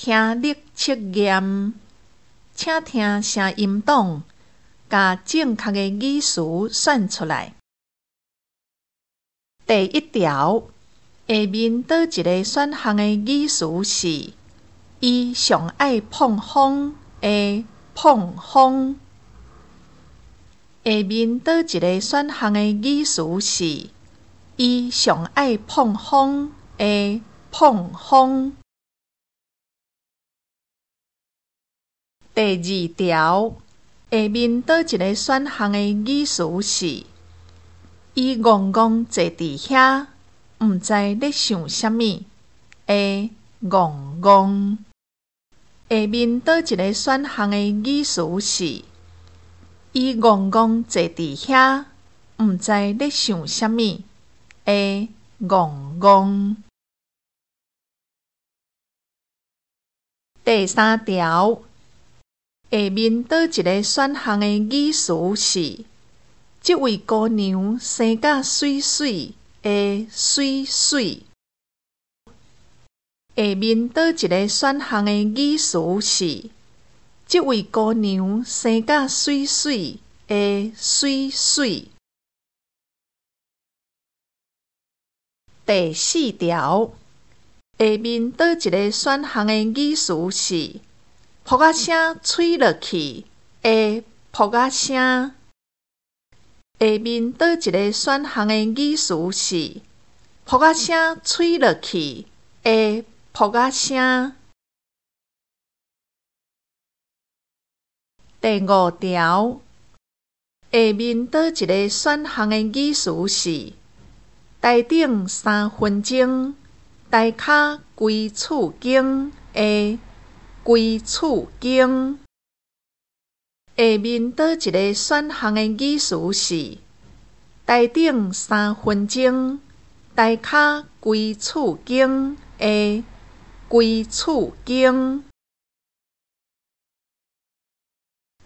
听力测验，请听声音档，甲正确的语词选出来。第一条，下面倒一个选项的语词是伊上爱碰风的碰风？下面倒一个选项的语词是伊上爱碰风的碰风？第二条，下面倒一个选项的语词是伊戆戆坐伫遐，毋知咧想啥物的戆戆？下面倒一个选项的语词是伊戆戆坐伫遐，毋知咧想啥物的戆戆？第三条，下面倒一个选项的语词是这位姑娘生甲水水的水水？下面倒一个选项的语词是这位姑娘生甲水水的水水？第四条，下面倒一个选项的语词是噗仔声吹落去的噗仔声？下面倒一个选项的语词是噗仔声吹落去的噗仔声？第五条，下面倒一个选项的语词是台顶3分钟，台骹规厝经的规厝经？下面倒一个选项的语词是台顶3分钟，台骹规厝经的规厝经？